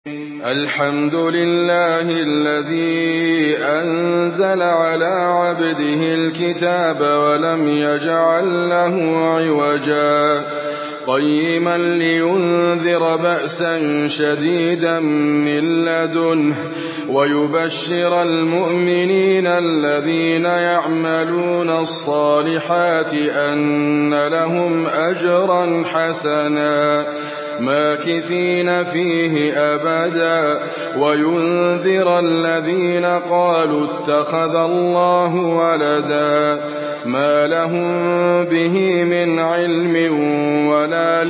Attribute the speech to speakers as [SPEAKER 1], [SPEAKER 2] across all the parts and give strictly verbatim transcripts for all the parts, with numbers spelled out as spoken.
[SPEAKER 1] الحمد لله الذي أنزل على عبده الكتاب ولم يجعل له عوجا قيما لينذر بأسا شديدا من لدنه ويبشر المؤمنين الذين يعملون الصالحات أن لهم أجرا حسنا ماكثين فيه أبدا وينذر الذين قالوا اتخذ الله ولدا ما لهم به من علم ولا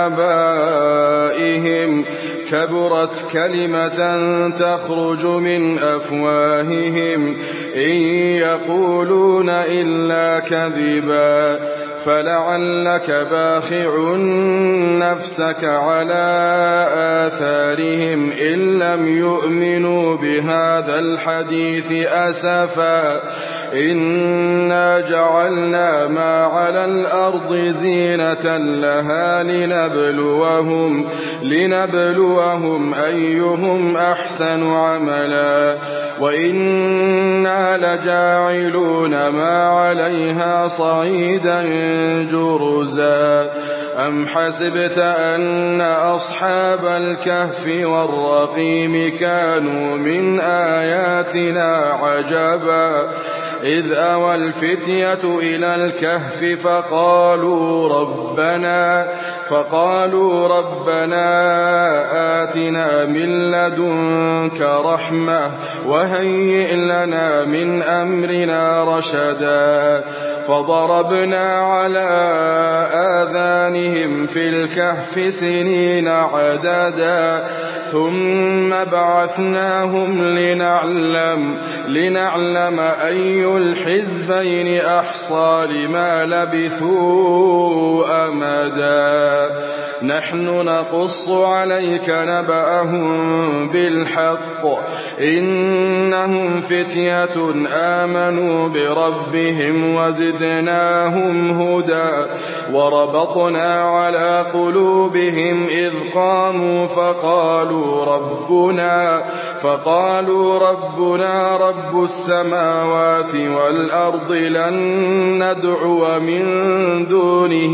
[SPEAKER 1] لآبائهم كبرت كلمة تخرج من أفواههم إن يقولون إلا كذبا فلعلك باخع نفسك على آثارهم إن لم يؤمنوا بهذا الحديث أسفا إنا جعلنا ما على الأرض زينة لها لنبلوهم, لنبلوهم أيهم أحسن عملا وإنا لجاعلون ما عليها صعيدا جرزا أم حسبت أن أصحاب الكهف والرقيم كانوا من آياتنا عجبا إذ أوى الفتية إلى الكهف فقالوا ربنا فقالوا ربنا آتنا من لدنك رحمة وهيئ لنا من أمرنا رشدا فضربنا على آذانهم في الكهف سنين عددا ثم بعثناهم لنعلم لنعلم أي الحزبين أحصى لما لبثوا أمدا نحن نقص عليك نبأهم بالحق إنهم فتية آمنوا بربهم وزدناهم هدى وربطنا على قلوبهم إذ قاموا فقالوا ربنا فقالوا ربنا رب السماوات والأرض لن ندعو من دونه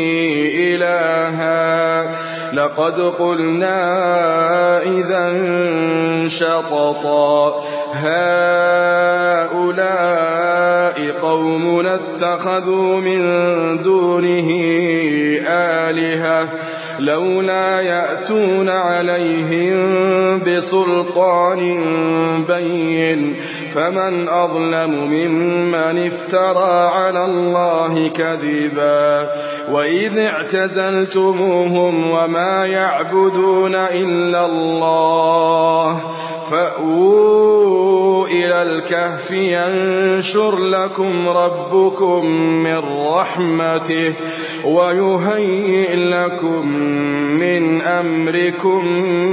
[SPEAKER 1] إلها لقد قلنا إذا شططا هؤلاء قومنا اتخذوا من دونه آلهة لولا يأتون عليهم بسلطان بين فمن أظلم ممن افترى على الله كذبا وإذ اعتزلتموهم وما يعبدون إلا الله فأووا إلى الكهف ينشر لكم ربكم من رحمته ويهيئ لكم من أمركم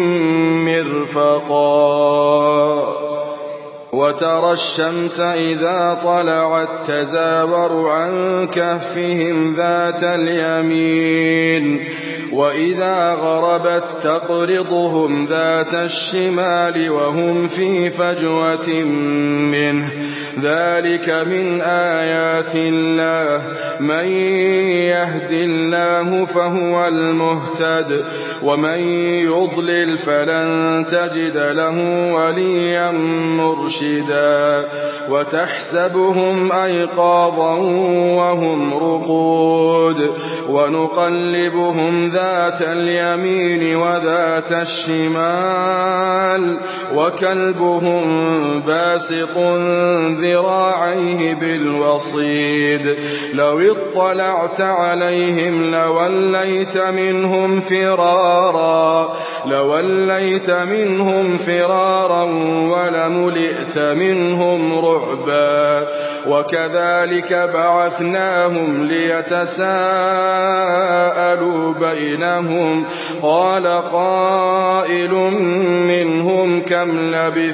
[SPEAKER 1] مرفقا وترى الشمس إذا طلعت تزاور عن كهفهم ذات اليمين وإذا غربت تقرضهم ذات الشمال وهم في فجوة منه ذلك من آيات الله من يهد الله فهو المهتد ومن يضلل فلن تجد له وليا مرشدا وتحسبهم أيقاظا وهم رقود ونقلبهم ذات اليمين وذات الشمال وكلبهم باسط ذراعيه بالوصيد لو اطلعت عليهم لوليت منهم فرارا لوليت منهم فرارا ولملئت منهم رعبا وكذلك بعثناهم ليتساءلوا بينهم قال قائل منهم كم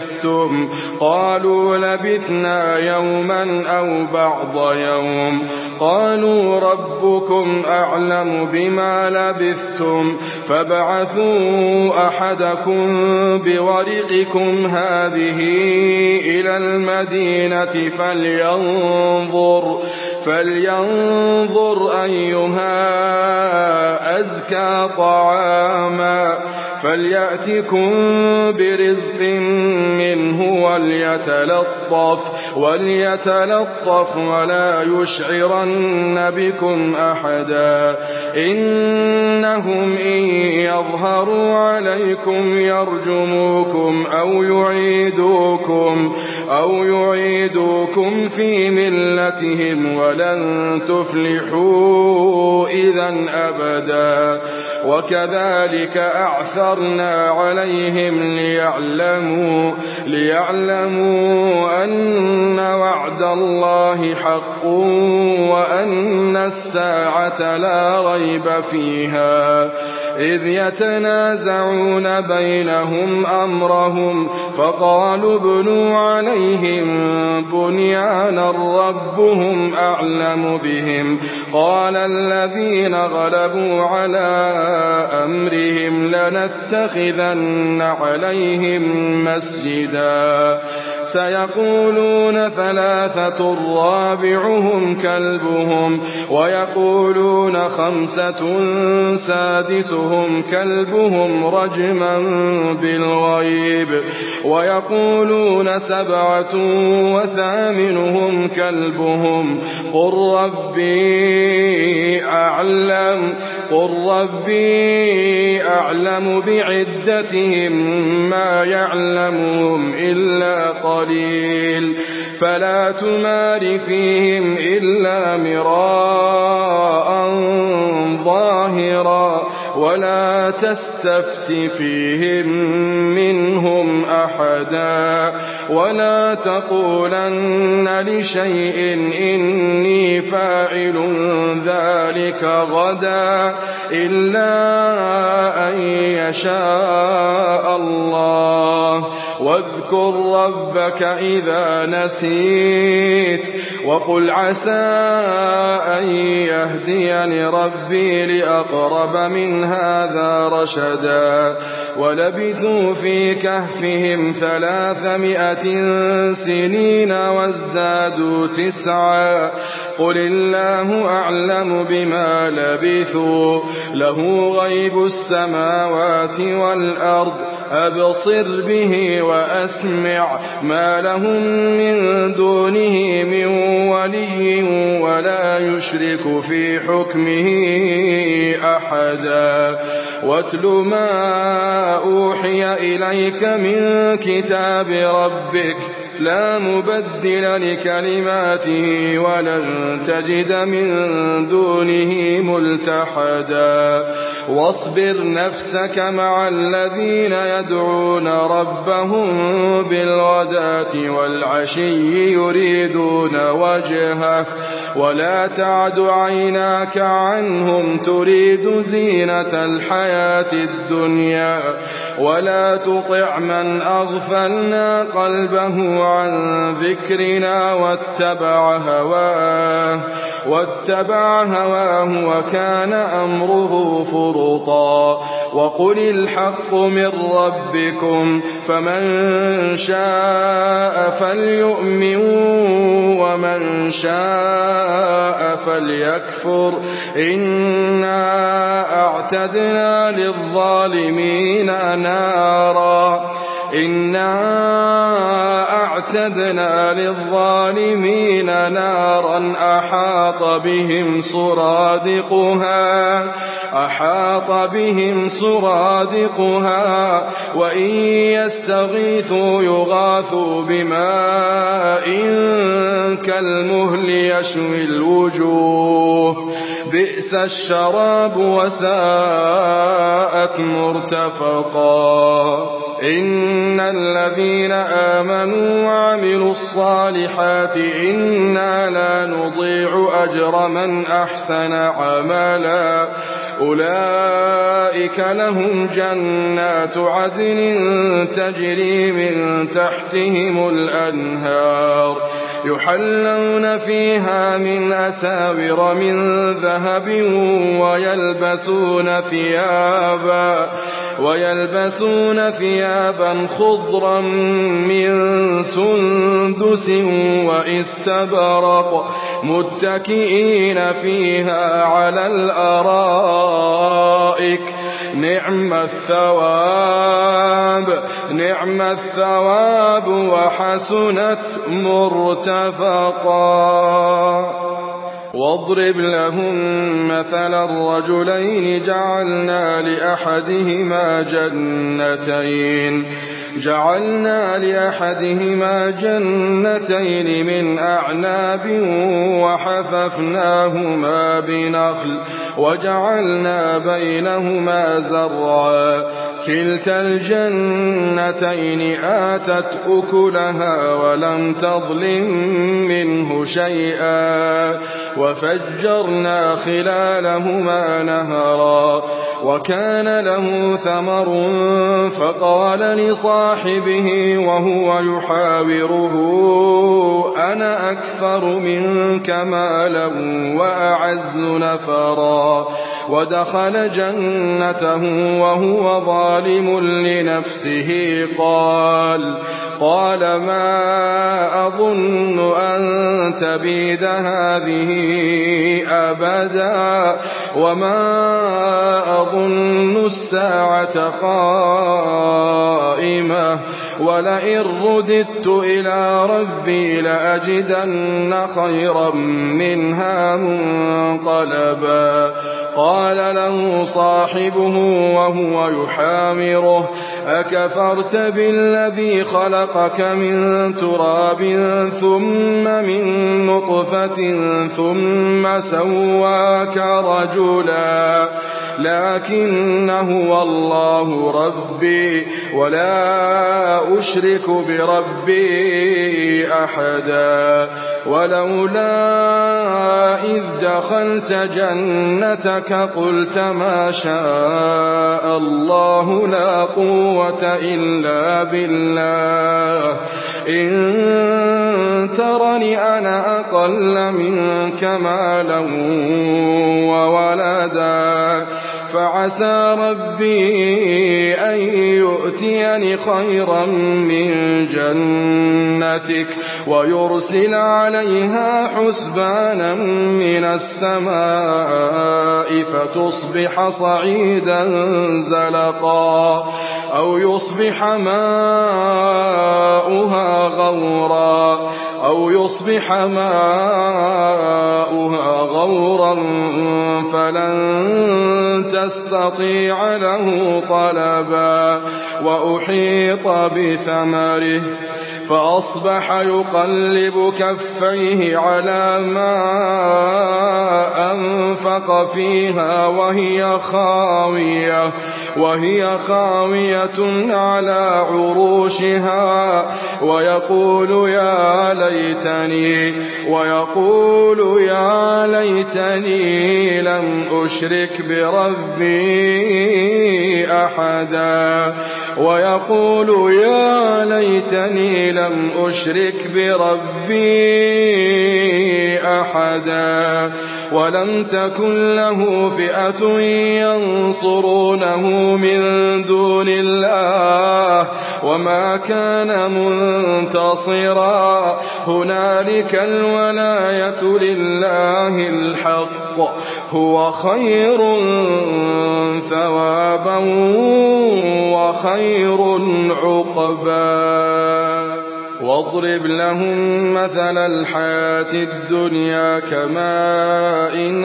[SPEAKER 1] لبثتم قالوا لبثنا يوما أو بعض يوم قالوا ربكم أعلم بما لبثتم فابعثوا أحدكم بورقكم هذه إلى المدينة فلينظر, فلينظر أيها أزكى طعاما فليأتكم برزق منه وليتلطف, وليتلطف ولا يشعرن بكم أحدا إنهم إن يظهروا عليكم يرجموكم أو يعيدوكم, أو يعيدوكم في ملتهم ولن تفلحوا إذا أبدا وكذلك أعثرنا عليهم ليعلموا, ليعلموا أن وعد الله حق وأن الساعة لا ريب فيها إذ يتنازعون بينهم أمرهم فقالوا ابنوا عليهم بنيانا ربهم أعلم بهم قال الذين غلبوا على أمرهم لنتخذن عليهم مسجدا سيقولون ثلاثة رابعهم كلبهم ويقولون خمسة سادسهم كلبهم رجما بالغيب ويقولون سبعة وثامنهم كلبهم قل ربي أعلم, قل ربي أعلم بعدتهم ما يعلمهم إلا قليل فلا تمار فيهم إلا مراء ظاهرا ولا تستفت فيهم منهم أحدا ولا تقولن لشيء إني فاعل ذلك غدا إلا أن يشاء الله واذكر ربك إذا نسيت وقل عسى أن يهديني ربي لأقرب من هذا رشدا ولبثوا في كهفهم ثلاثمائة سنين وازدادوا تسعا قل الله أعلم بما لبثوا له غيب السماوات والأرض أبصر به وأسمع ما لهم من دونه من ولي ولا يشرك في حكمه أحدا واتل ما أوحي إليك من كتاب ربك لا مبدل لكلماته ولن تجد من دونه ملتحدا واصبر نفسك مع الذين يدعون ربهم بالغداة والعشي يريدون وجهه ولا تعد عيناك عنهم تريد زينة الحياة الدنيا ولا تطع من أغفلنا قلبه عن ذكرنا واتبع هواه واتبع هواه وكان أمره فرطا وقل الحق من ربكم فمن شاء فليؤمن ومن شاء فليكفر إنا أعتدنا للظالمين نارا إنا أعتدنا للظالمين نارا أحاط بهم سرادقها أحاط بهم سرادقها وإن يستغيثوا يغاثوا بماء كالمهل يشوي الوجوه بئس الشراب وساءت مرتفقا إن الذين آمنوا وعملوا الصالحات إنا لا نضيع أجر من أحسن عملا أولئك لهم جنات عدن تجري من تحتهم الأنهار يحلون فيها من أساور من ذهب ويلبسون ثيابا ويلبسون ثيابا خضرا من سندس واستبرق متكئين فيها على الأرائك نعم الثواب نعم الثواب وحسنت مرتفقا. واضرب لهم مثل الرجلين جعلنا لأحدهما جنتين جعلنا لأحدهما جنتين من أعناب وحففناهما بنخل وجعلنا بينهما زرعا كلتا الجنتين آتت أكلها ولم تظلم منه شيئا وفجرنا خلالهما نهرا وكان له ثمر فقال لصاحبه وهو يحاوره أنا أكثر منك مالا وأعز نفرا ودخل جنته وهو ظالم لنفسه قال قال ما أظن أن تبيد هذه أبدا وما أظن الساعة قائمة ولئن رددت إلى ربي لأجدن خيرا منها منقلبا. قال له صاحبه وهو يحامره أكفرت بالذي خلقك من تراب ثم من نطفة ثم سواك رجلا لكن هو الله ربي ولا أشرك بربي أحدا ولولا إذ دخلت جنتك قلت ما شاء الله لا قوة إلا بالله إن ترني أنا أقل منك مالا وولدا فعسى ربي أن يؤتيني خيرا من جنتك ويرسل عليها حسبانا من السماء فتصبح صعيدا زلقا أو يصبح ماؤها غورا أو يصبح ماؤها غورا فلن تستطيع له طلبا وأحيط بثمره فأصبح يقلب كفيه على ما أنفق فيها وهي خاوية وهي خاوية على عروشها ويقول يا ليتني ويقول يا ليتني لم أشرك بربي أحدا ويقول يا ليتني لم أشرك بربي أحدا ولم تكن له فئة ينصرونه من دون الله وما كان منتصرا هنالك الولاية لله الحق هو خير ثوابا وخير عقبا. واضرب لهم مثل الحياة الدنيا كماء إن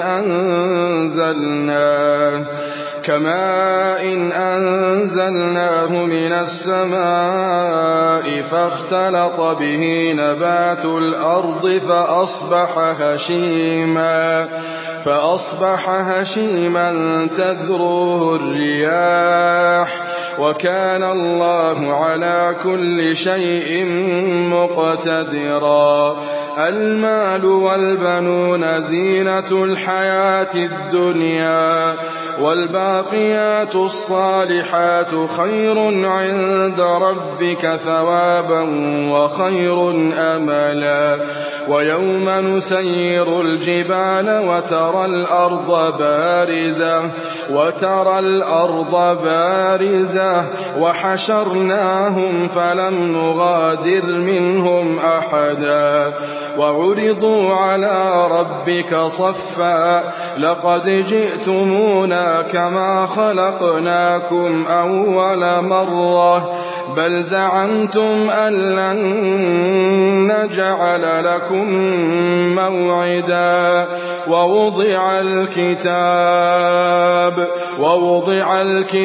[SPEAKER 1] أنزلناه كماء إن أنزلناه من السماء فاختلط به نبات الأرض فأصبح هشيما فأصبح هشيما تذروه الرياح وكان الله على كل شيء مقتدرا. المال والبنون زينة الحياة الدنيا والباقيات الصالحات خير عند ربك ثوابا وخير أملا ويوم نسير الجبال وترى الأرض بارزة وترى الأرض بارزة وحشرناهم فلم نغادر منهم أحدا وعرضوا على ربك صفا لقد جئتمونا كما خلقناكم أول مرة بل زعمتم أن لن نجعل لكم موعدا ووضع الكتاب ووضع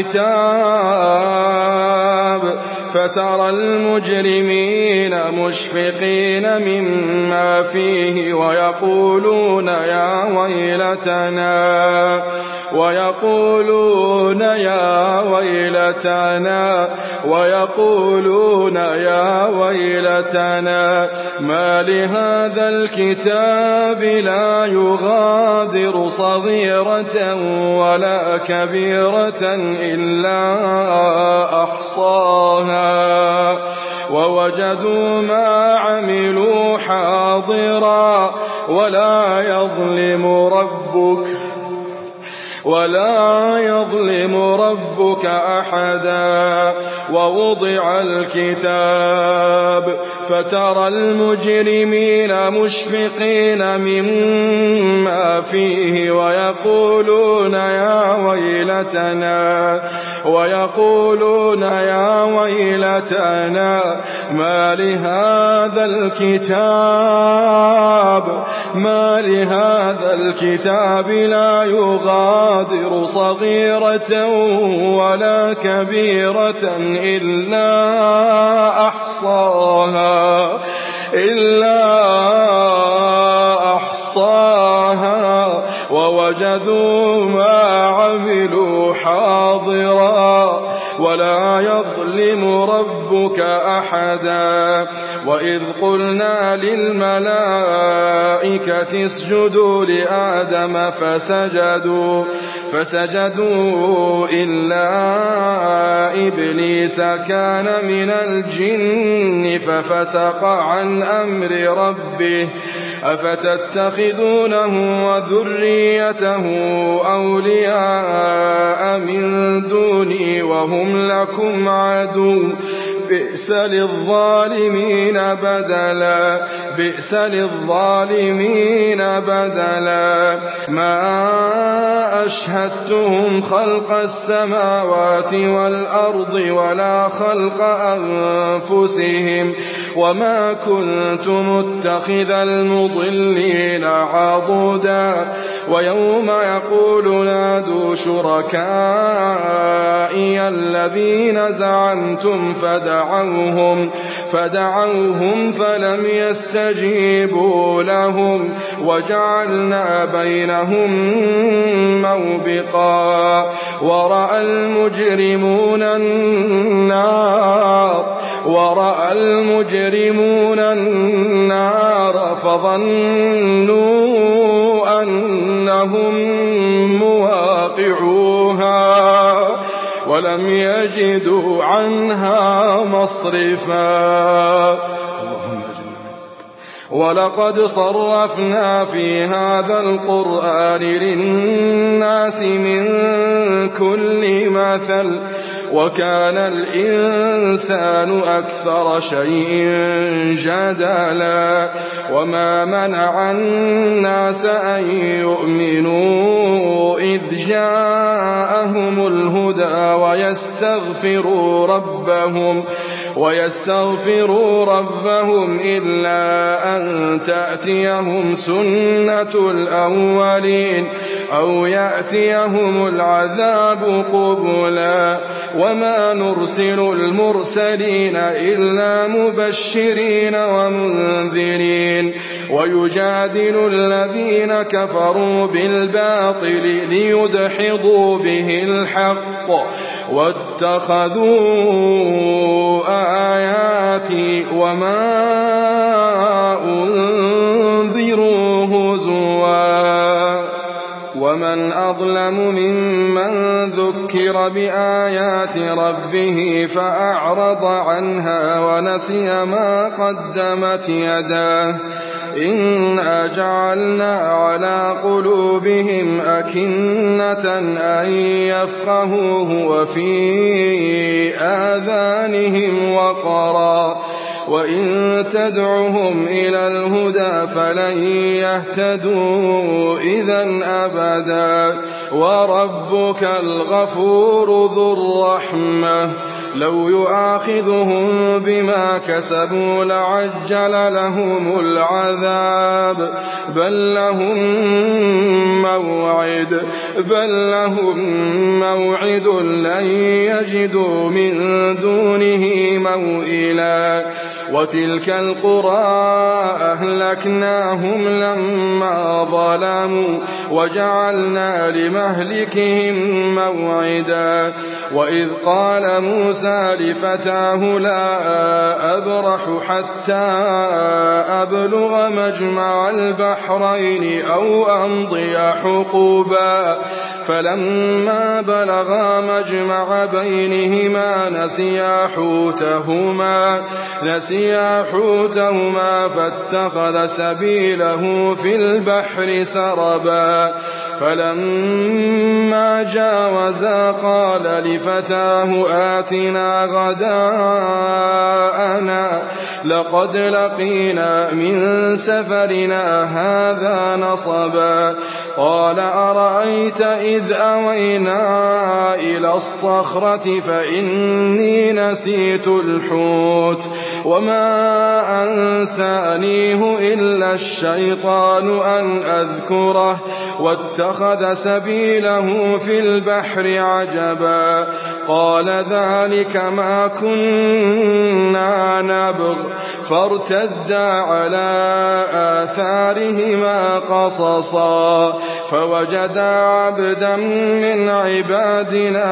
[SPEAKER 1] الكتاب فترى المجرمين مشفقين مما فيه ويقولون يا ويلتنا ويقولون يا ويلتنا ويقولون يا ويلتنا ما لهذا الكتاب لا يغادر صغيرة ولا كبيرة إلا أحصاها ووجدوا ما عملوا حاضرا ولا يظلم ربك ولا يظلم ربك أحدا ووضع الكتاب فترى المجرمين مشفقين مما فيه ويقولون يا ويلتنا ويقولون يا ويلتنا ما لهذا الكتاب ما لهذا الكتاب لا يغادر صغيرة ولا كبيرة إلا أحصاها إلا أحصاها ووجدوا ما عملوا حاضرا ولا يظلم ربك أحدا وإذ قلنا للملائكة اسجدوا لآدم فسجدوا فسجدوا إلا إبليس كان من الجن ففسق عن أمر ربه أفتتخذونه وذريته أولياء من دوني وهم لكم عدو بئس للظالمين بدلا بئس للظالمين بدلا ما أشهدتهم خلق السماوات والأرض ولا خلق أنفسهم وما كنت متخذ المضلين عضدا ويوم يقول نادوا شركائي الذين زعمتم فدعوهم فدعوهم فلم يستجيبوا لهم وجعلنا بينهم موبقا ورأى المجرمون النار ورأى المجرمون النار فظنوا أنهم مواقعوها ولم يجدوا عنها مصرفا ولقد صرفنا في هذا القرآن للناس من كل مثل وكان الإنسان أكثر شيء جدلا وما منع الناس أن يؤمنوا إذ جاءهم الهدى ويستغفروا ربهم ويستغفروا ربهم إلا أن تأتيهم سنة الأولين أو يأتيهم العذاب قبلا وما نرسل المرسلين إلا مبشرين ومنذرين ويجادل الذين كفروا بالباطل ليدحضوا به الحق واتخذوا آياتي وما أنذروا هزوا وما ومن أظلم ممن ذكر بآيات ربه فأعرض عنها ونسي ما قدمت يداه إنا جعلنا على قلوبهم أكنة أن يفقهوه وفي آذانهم وقرا وإن تدعهم إلى الهدى فلن يهتدوا إذا أبدا وربك الغفور ذو الرحمة لو يؤاخذهم بما كسبوا لعجل لهم العذاب بل لهم موعد بل لهم موعد لن يجدوا من دونه موئلا وتلك القرى أهلكناهم لما ظلموا وجعلنا لمهلكهم موعدا وإذ قال موسى لفتاه لا أبرح حتى أبلغ مجمع البحرين أو أمضي حقوبا فلما بلغا مجمع بينهما نسيا حوتهما نسيا حوتهما فاتخذ سبيله في البحر سربا فلما جاوزا قال لفتاه آتنا غداءنا لقد لقينا من سفرنا هذا نصبا قال أرأيت إذ أوينا إلى الصخرة فإني نسيت الحوت وما أنسانيه إلا الشيطان أن أذكره واتخذ سبيله في البحر عجبا قال ذلك ما كنا نبغ فارتدا على آثارهما قصصا فوجدا عبدا من عبادنا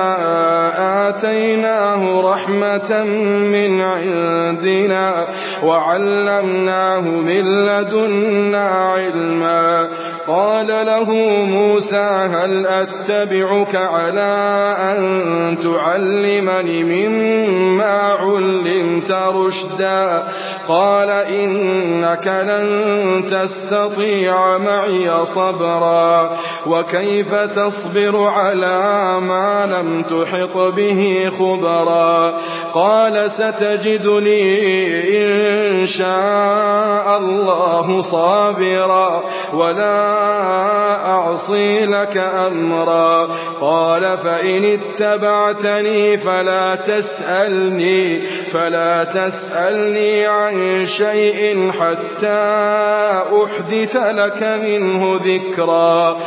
[SPEAKER 1] آتيناه رحمة من عندنا وعلمناه من لدنا علما قال له موسى هل أتبعك على أن تعلمني مما علمت رشدا قال إنك لن تستطيع معي صبرا وكيف تصبر على ما لم تحط به خبرا قال ستجدني إن شاء الله صابرا ولا أعصي لك أمرا قال فإن اتبعتني فلا تسألني فلا تسألني عن شيء حتى أحدث لك منه ذكرا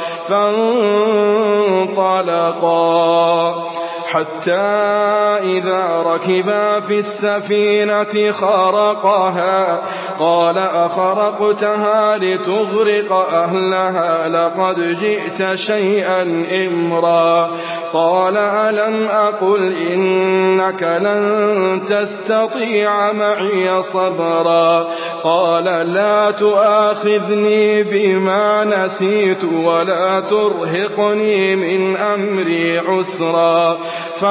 [SPEAKER 1] فانطلقا حتى إذا ركبا في السفينة خرقها قال أخرقتها لتغرق أهلها لقد جئت شيئا إمرا قال ألم أقل إنك لن تستطيع معي صبرا قال لا تؤاخذني بما نسيت ولا ترهقني من أمري عسرا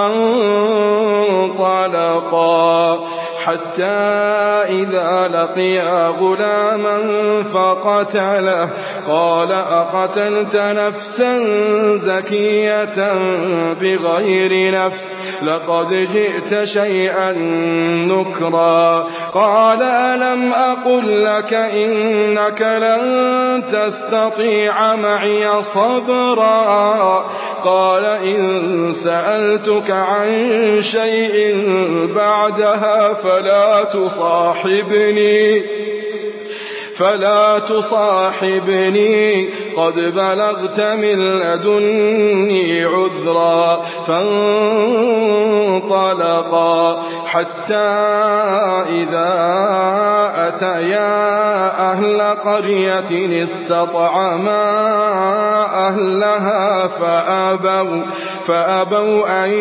[SPEAKER 1] فانطلقا حتى إذا لقيا غلاما فقتله قال أقتلت نفسا زكية بغير نفس لقد جئت شيئا نكرا قال ألم أقل لك إنك لن تستطيع معي صبرا قال إن سألتك عن شيء بعدها فلا تصاحبني فلا تصاحبني قد بلغت من لدني عذرا فانطلقا حتى إذا أتيا أهل قرية استطعما أهلها فأبوا, فأبوا أن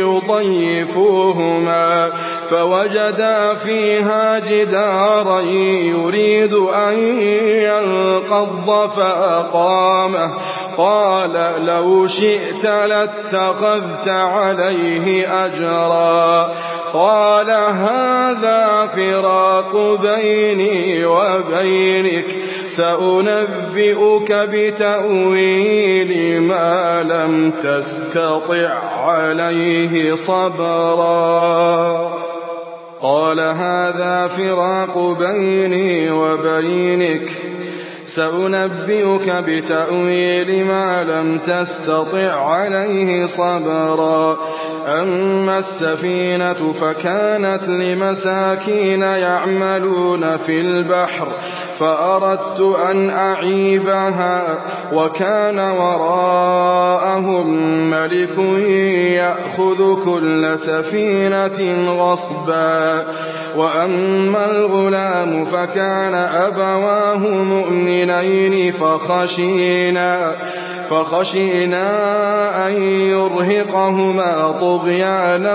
[SPEAKER 1] يضيفوهما فوجدا فيها جدارا يريد أن ينقض فأقامه قال لو شئت لاتخذت عليه أجرا قال هذا فراق بيني وبينك سأنبئك بتأويل ما لم تستطع عليه صبرا قال هذا فراق بيني وبينك سأنبئك بتأويل ما لم تستطع عليه صبرا أما السفينة فكانت لمساكين يعملون في البحر فأردت أن أعيبها وكان وراءهم ملك يأخذ كل سفينة غصبا وأما الغلام فكان أبواه مؤمنين فخشينا فخشينا أن يرهقهما طغيانا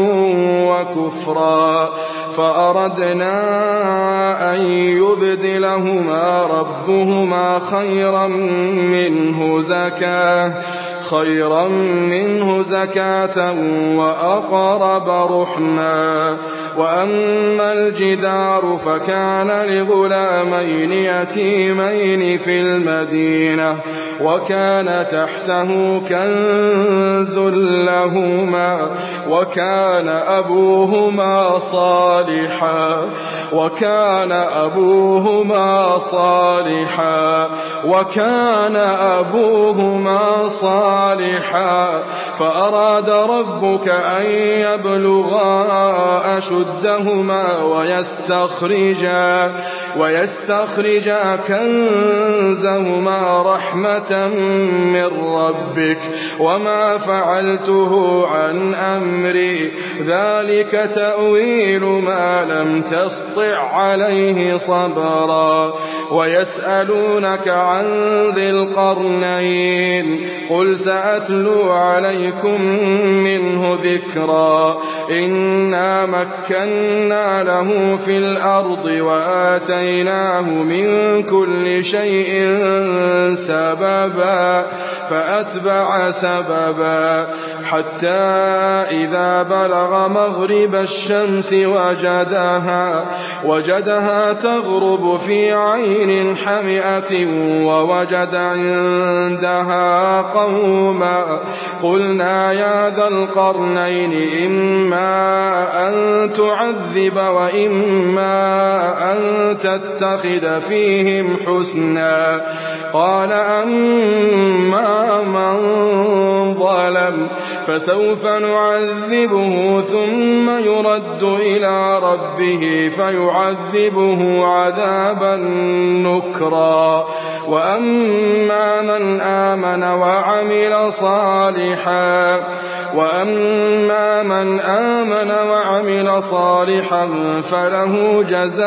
[SPEAKER 1] وكفرا فأردنا أن يبدلهما ربهما خيرا منه زكاة خيرا منه زكاة وأقرب رحما وأما الجدار فكان لغلامين يتيمين في المدينة وكان تحته كنز لهما وكان أبوهما صالحا وكان أبوهما صالحا وكان أبوهما صالحا فأراد ربك أن يبلغا أشدهما ويستخرجا ويستخرجا كنزهما رحمة من ربك وما فعلته عن أمري ذلك تأويل ما لم تسطع عليه صبرا ويسألونك عن ذي القرنين قل سأتلو عليكم منه ذكرا إنا مكنا له في الأرض وآتيناه من كل شيء سببا فأتبع سببا حتى إذا بلغ مغرب الشمس وجدها وجدها تغرب في عين حمئة ووجد عندها قوما قلنا يا ذا القرنين إما أن تعذب وإما أن تتخذ فيهم حسنا قال أما من ظلم فسوف نعذبه ثم يرد إلى ربه فيعذبه عذابا نكرا وأما من آمن وعمل صالحا وأما من آمن وعمل صالحا فله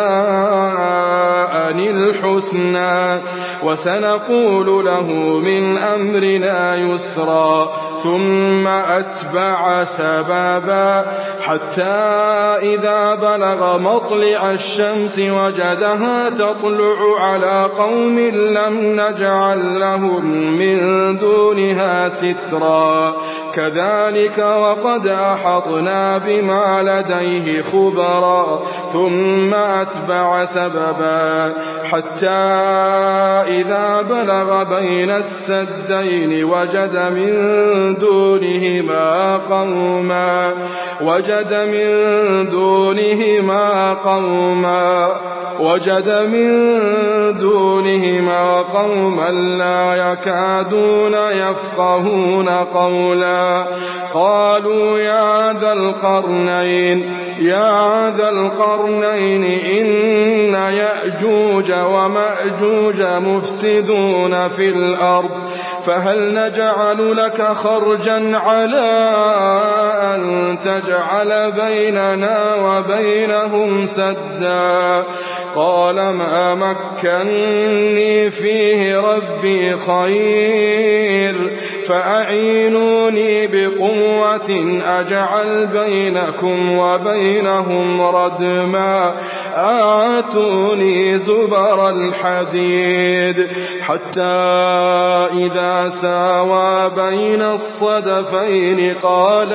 [SPEAKER 1] جزاء الحسنى وسنقول له من أمرنا يسرا ثم أتبع سببا حتى إذا بلغ مطلع الشمس وجدها تطلع على قوم لم نجعل لهم من دونها سترا كذلك وقد أحطنا بما لديه خبرا ثم أتبع سببا حتى إذا بلغ بين السدين وجد من دونهما قوما وجد من دونهما قوما وجد من دونهما قوما لا يكادون يفقهون قولا قالوا يا ذا القرنين يا ذا القرنين إن يأجوج ومأجوج مفسدون في الأرض فهل نجعل لك خرجا على أن تجعل بيننا وبينهم سدا قال ما مكنني فيه ربي خير فأعينوني بقوة أجعل بينكم وبينهم ردما آتوني زبر الحديد حتى إذا ساوى بين الصدفين قال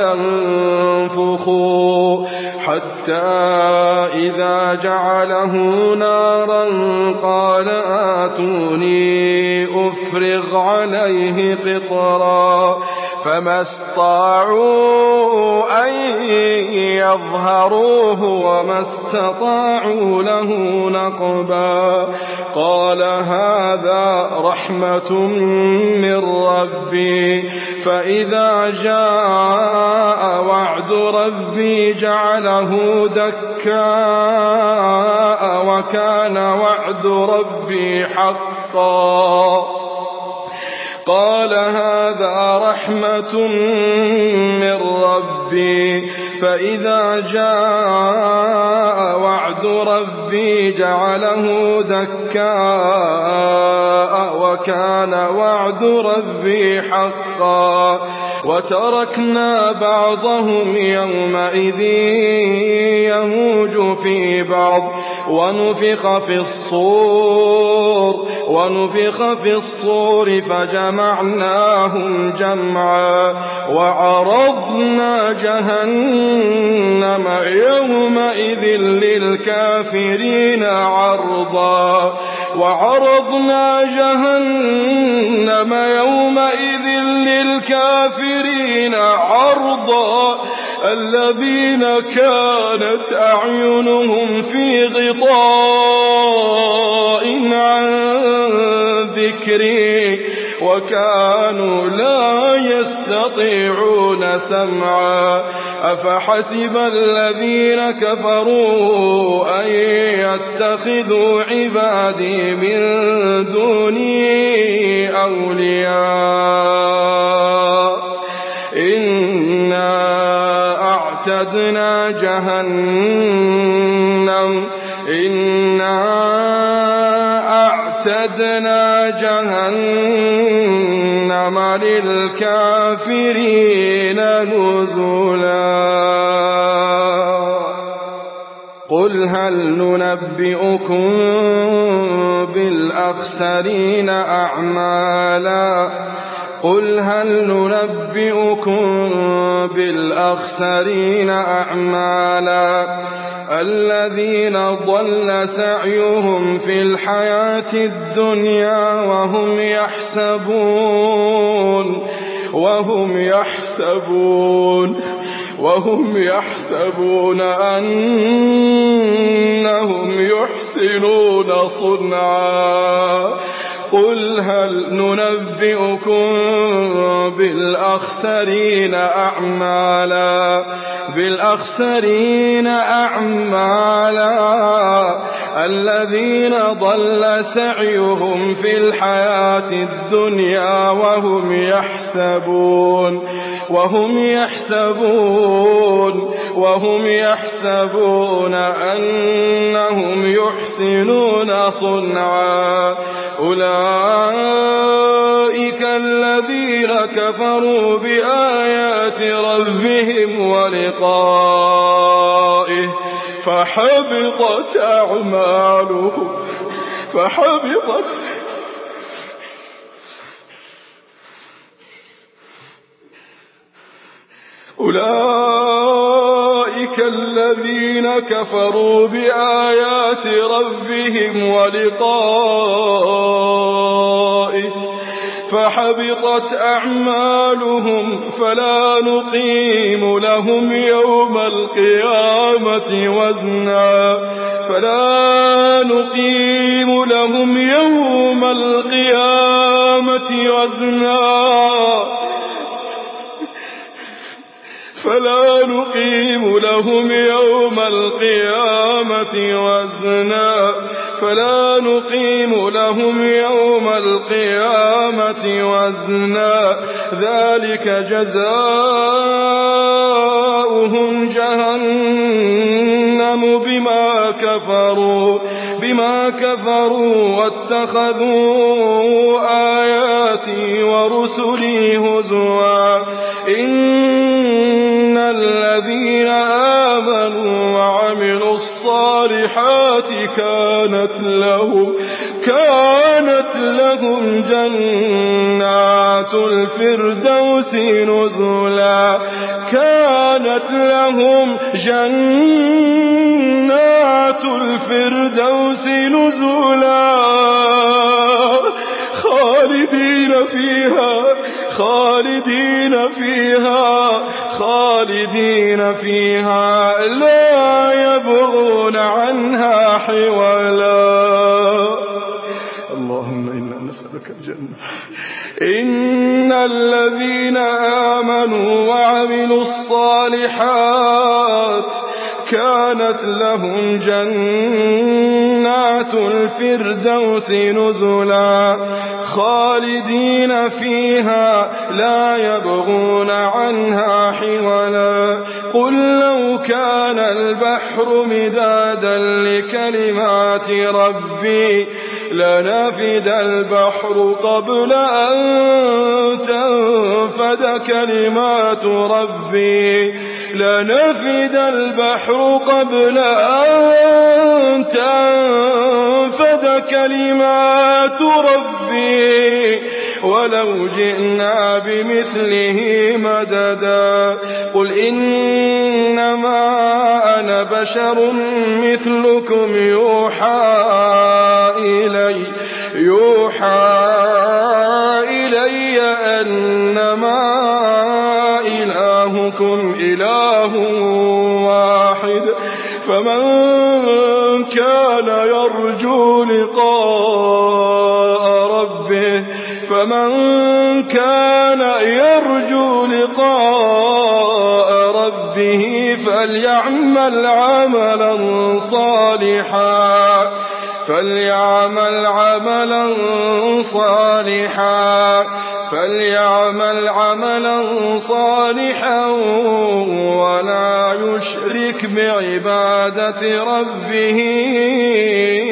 [SPEAKER 1] انفخوا حتى إذا جعله نارا قال آتوني أفرغ عليه قطرا فما استطاعوا أن يظهروه وما استطاعوا له نقبا قال هذا رحمة من ربي فإذا جاء وعد ربي جعله دكاء وكان وعد ربي حقا قال هذا رحمة من ربي فإذا جاء وعد ربي جعله دكاء وكان وعد ربي حقا وتركنا بعضهم يومئذ يموج في بعض ونفخ في الصور ونفخ في الصور فجمعناهم جمعا وعرضنا جهنم يومئذ للكافرين عرضا وعرضنا جهنم يومئذ للكافرين عرضا الذين كانت أعينهم في غطاء عن ذكري وكانوا لا يستطيعون سمعا أفحسب الذين كفروا أن يتخذوا عبادي من دوني أولياء إنا أعتدنا جهنم إنا أعتدنا جهنم للكافرين نزلا قل هل ننبئكم بالأخسرين أعمالا قل هل ننبئكم بالأخسرين أعمالا الذين ضل سعيهم في الحياة الدنيا وهم يحسبون وهم يحسبون وهم يحسبون أنهم يحسنون صنعا قل هل ننبئكم بالأخسرين أعمالا بالأخسرين أعمالا الذين ضل سعيهم في الحياة الدنيا وهم يحسبون وهم يحسبون وهم يحسبون أنهم يحسنون صنعا أولئك الذين كفروا بآيات ربهم ولقائه فحبطت أعمالهم فحبطت أولئك الذين كفروا بآيات ربهم ولقائه فحبطت أعمالهم فلا نقيم لهم يوم القيامة وزنا فلا نقيم لهم يوم القيامة وزنا فلا نقيم لهم يوم القيامة وزنا فلا نقيم لهم يوم القيامة وزنا ذلك جزاؤهم جهنم بما كفروا بما كفروا واتخذوا آياتي ورسلي هزوا إن الذين آمنوا وعملوا الصالحات كانت لهم كانت لهم جنات الفردوس نزلا كانت لهم جنات الفردوس نزلا خالدين فيها خالدين فيها خالدين فيها لا يبغون عنها حولا. اللهم إنا نسألك الجنة. إن الذين آمنوا وعملوا الصالحات كانت لهم جنات الفردوس نزلا خالدين فيها لا يبغون عنها حولا. قل لو كان البحر مدادا لكلمات ربي لنفد البحر قبل أن تنفد كلمات ربي لنفد البحر قبل أن تنفد كلمات ربي ولو جئنا بمثله مددا. قل إنما أنا بشر مثلكم يوحى إلي يوحى إلي أنما إلهكم إله واحد فمن كان يرجو لقاء ربه فمن كان يرجو لقاء ربه فليعمل عملا صالحا فليعمل عملا صالحا فليعمل عملا صالحا ولا يشرك بعبادة ربه